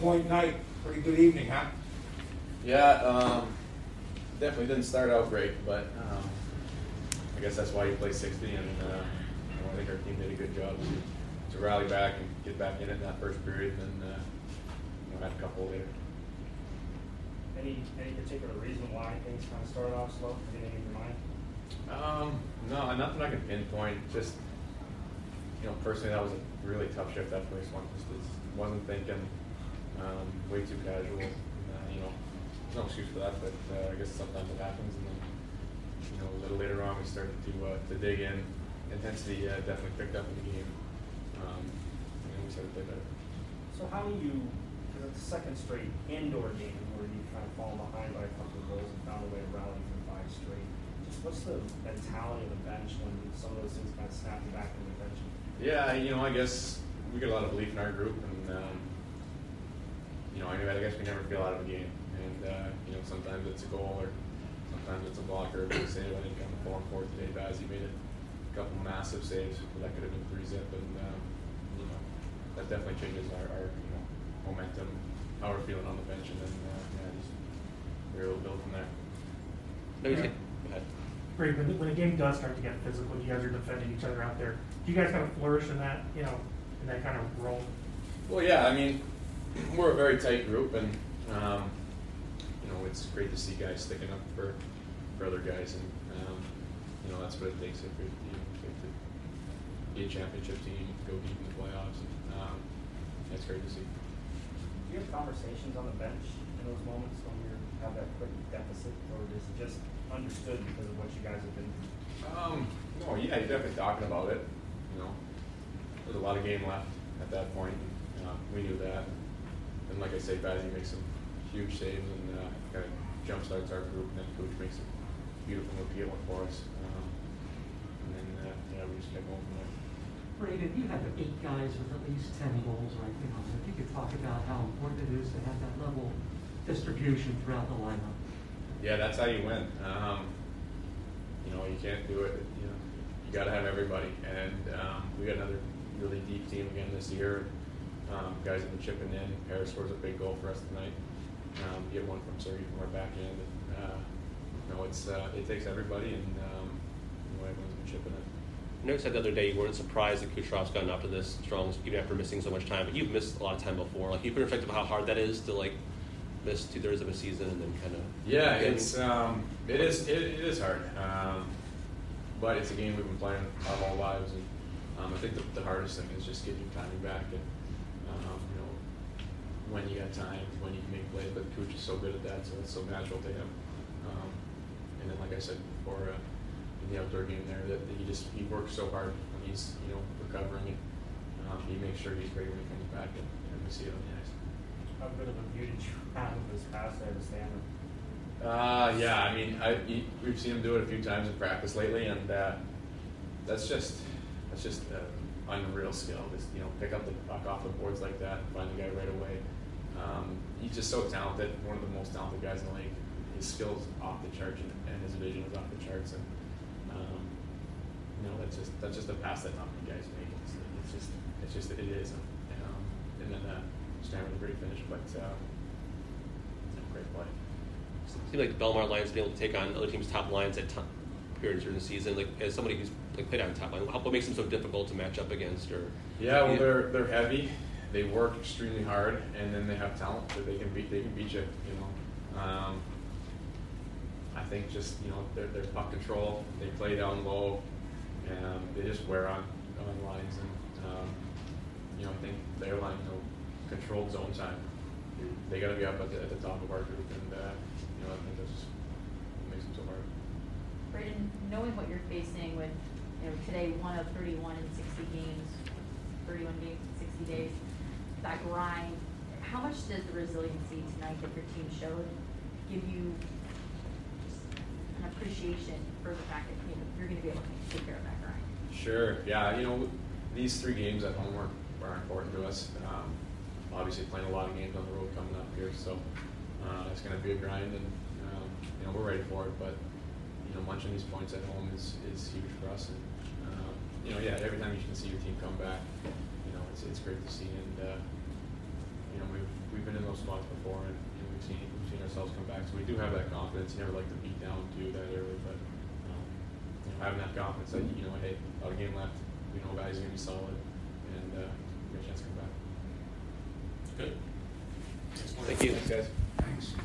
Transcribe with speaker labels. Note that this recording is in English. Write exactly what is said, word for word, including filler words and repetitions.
Speaker 1: point night, pretty good evening, huh?
Speaker 2: Yeah, um, definitely didn't start out great, but um, I guess that's why you play sixty, and uh, you know, I think our team did a good job to, to rally back and get back in it in that first period, and then uh, you know, had a couple later.
Speaker 3: Any any particular reason why things kind of started off slow? Anything in your mind?
Speaker 2: Um, no, nothing I can pinpoint. Just, you know, personally, that was a really tough shift that first one. Just, just wasn't thinking, um, way too casual. And, uh, you know, there's no excuse for that, but uh, I guess sometimes it happens. And then, you know, a little later on, we started to uh, to dig in. Intensity uh, definitely picked up in the game, um, and we started to play better.
Speaker 3: So how do you, because it's the second straight indoor game where you kind of fall behind by a couple of goals and found a way to rally for five straight. Just what's the mentality of the bench when some of those things kind of snap you back into attention?
Speaker 2: Yeah, you know, I guess we got a lot of belief in our group, and um, you know, I I guess we never feel out of a game, and uh, you know, sometimes it's a goal or sometimes it's a blocker, but save. I think on the four and four today, Bazzi made a couple massive saves. That could have been three zip, and um, you know, that definitely changes our, our you know, momentum, how we're feeling on the bench, and then uh, yeah, just we're able to build from there.
Speaker 4: No, you can- go ahead.
Speaker 5: Great. When the, when the game does start to get physical, you guys are defending each other out there. Do you guys kind of flourish in that, you know, in that kind of role?
Speaker 2: Well, yeah, I mean, we're a very tight group, and um, you know, it's great to see guys sticking up for, for other guys, and um, you know, that's what it takes if you're, you know, to be a championship team, go deep in the playoffs, and um, it's great to see.
Speaker 3: Do you have conversations on the bench in those moments when you have that quick deficit, or is it just understood because of what you guys have been through?
Speaker 2: Um, no, yeah, you're definitely talking about it. You know, there's a lot of game left at that point. And, uh, we knew that. And like I say, Bazzi makes some huge saves and uh, kind of jumpstarts our group. And then Coach makes a beautiful repeat one for us. Um, and then uh, yeah, we just kept going from there.
Speaker 6: Braden, you have eight guys with at least ten goals right now. So if you could talk about how important it is to have that level of distribution throughout the lineup.
Speaker 2: Yeah, that's how you win. Um, you know, you can't do it. You know, you got to have everybody. And um, we got another really deep team again this year. Um, guys have been chipping in. Paris scores a big goal for us tonight. Um, get one from Sergey from our back end. And, uh, you know, it's uh, it takes everybody, and um, you know, everyone's been chipping in.
Speaker 4: I know you said the other day you weren't surprised that Kucherov's gotten up to this strong, even after missing so much time. But you've missed a lot of time before. Like, you've been reflective of how hard that is to like miss two thirds of a season and then kind of.
Speaker 2: Yeah, it's um, it is it, it is hard, um, but it's a game we've been playing our whole lives, and um, I think the, the hardest thing is just getting your timing back, and um, you know, when you got time, when you can make plays. But Kuch is so good at that, so it's so natural to him. Um, and then, like I said before, uh, in the outdoor game there, that, that he just he works so hard when he's you know recovering, and um, he makes sure he's ready when he comes back, and, and we see it on the ice.
Speaker 3: How good of a view did you have of this pass there to Stanley?
Speaker 2: Uh, yeah, I mean, I, he, we've seen him do it a few times in practice lately, and uh, that's just that's just uh, unreal skill. Just you know, pick up the puck off the boards like that and find the guy right away. Um, he's just so talented. One of the most talented guys in the league. His skills off the charts, and, and his vision is off the charts. And um, you know, that's just that's just a pass that not many guys make. It's, it's just it's just it is. And, um, and then uh, Stan with a great finish, but uh, you know, great play.
Speaker 4: It seems like the Belmar Lions been able to take on other teams' top lines at top periods during the season. Like, as somebody who's like played on top line, what makes them so difficult to match up against? Or
Speaker 2: yeah, well, they're they're heavy. They work extremely hard, and then they have talent that they can beat. They can beat you. You know, um, I think just you know their their puck control. They play down low, and they just wear on on lines. And um, you know, I think their line, you know, controlled zone time. They got to be up at the, at the top of our group, and uh, you know, I think that's just what makes them so hard.
Speaker 7: Braden, knowing what you're facing with, you know, today one of thirty-one in sixty games, thirty-one games in sixty days, that grind, how much does the resiliency tonight that your team showed give you just an appreciation for the fact that you know, you're going to be able to take care of that grind?
Speaker 2: Sure. Yeah. You know, these three games at home are, are important to us. Um, obviously, playing a lot of games on the road coming up here, so uh, it's going to be a grind, and um, you know we're ready for it. But you know, munching these points at home is, is huge for us, and um, you know, yeah, every time you can see your team come back, you know, it's it's great to see, and uh, you you know, we've we've been in those spots before, and you know, we've seen we've seen ourselves come back. So we do have that confidence. You never like to beat down too that early, but um, you know, having that confidence that you know, hey, about a game left, we know guys are gonna be solid, and uh, we have a chance to come back.
Speaker 4: Good.
Speaker 2: Thank you, guys.
Speaker 1: Thanks.